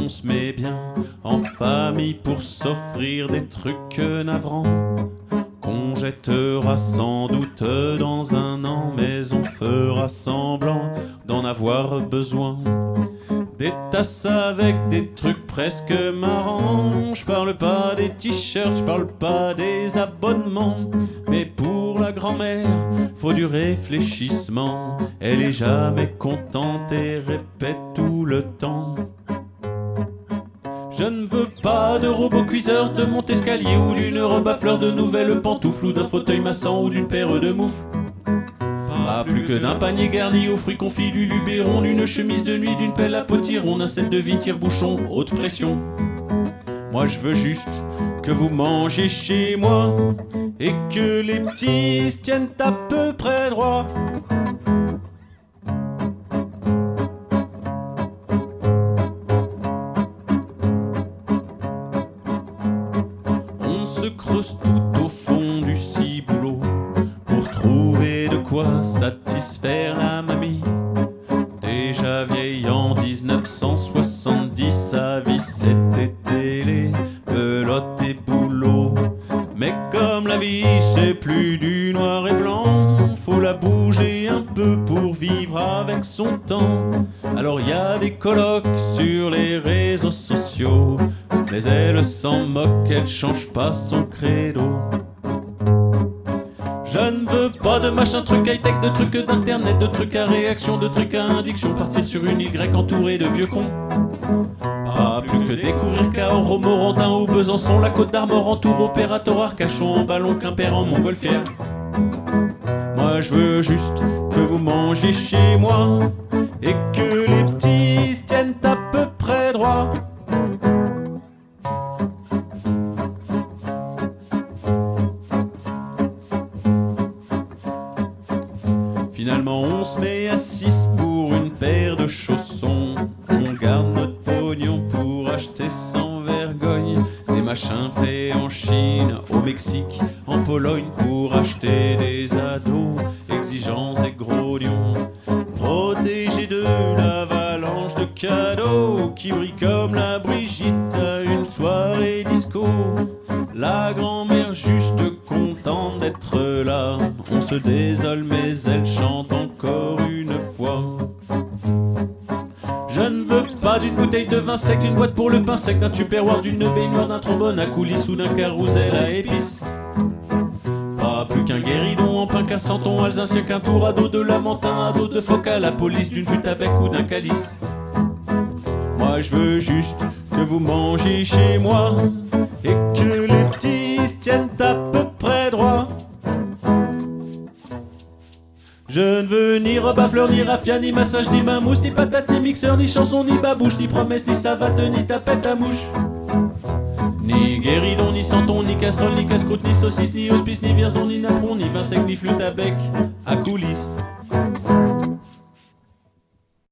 on se met bien en famille pour s'offrir des trucs navrants qu'on jettera sans doute dans un an, mais on fera semblant d'en avoir besoin. Des tasses avec des trucs presque marrants. Je parle pas des t-shirts, je parle pas des abonnements, mais pour la grand-mère, faut du réfléchissement. Elle est jamais contente et répète tout le temps. Je ne veux pas de robot cuiseur, de monte-escalier ou d'une robe à fleurs, de nouvelles pantoufles ou d'un fauteuil massant ou d'une paire de moufles. Pas plus que d'un panier garni aux fruits confits, du luberon, d'une chemise de nuit, d'une pelle à potiron, d'un set de vigne tire-bouchon, haute pression. Moi je veux juste que vous mangez chez moi et que les petits se tiennent à peu près droit. On se creuse tout au fond du ciboulot pour trouver de quoi satisfaire la mamie. Déjà vieille en 1970, sa vie c'était télé, pelote et boulot. Mais comme la vie c'est plus du noir et blanc, faut la bouger un peu pour vivre avec son temps. Alors y a des colocs sur les réseaux sociaux, mais elle s'en moque, elle change pas son credo. Je ne veux pas de machin truc high-tech, de trucs d'internet, de trucs à réaction, de trucs à indiction, partir sur une Y entourée de vieux cons. Pas plus que découvrir Cahors, Romorantin ou Besançon, la Côte d'Armor en Tour, Opérateur, Arcachon, en ballon, Quimper, en Montgolfière. Moi je veux juste que vous mangez chez moi et que les petits se tiennent à peu près droit. Finalement on se met à 6 pour une paire de chaussons. On garde notre pognon pour acheter sans vergogne des machins faits en Chine, au Mexique, en Pologne, pour acheter des ados exigeants et gros lions, protégés de l'avalanche de cadeaux qui brillent comme la Brigitte à une soirée disco. La grand-mère juste contente d'être là, on se désole mais elle chante encore une fois. Je ne veux pas d'une bouteille de vin sec, d'une boîte pour le pain sec, d'un tupperware, d'une baignoire, d'un trombone à coulisses ou d'un carrousel à épices. Pas plus qu'un guéridon en pain qu'un santon alsacien, qu'un tour à dos de lamentin, à dos de phoque à la police, d'une flûte à bec ou d'un calice. Moi je veux juste que vous mangez chez moi et que les petits se tiennent à peu près droit. Je ne veux ni robe à fleurs, ni raffia, ni massage, ni bain mousse, ni patate, ni mixeur, ni chanson, ni babouche, ni promesse, ni savate, ni tapette à mouche. Ni guéridon, ni santon, ni casserole, ni casse-croûte, ni saucisse, ni hospice, ni vianson, ni napperon, ni vin sec, ni flûte à bec, à coulisses.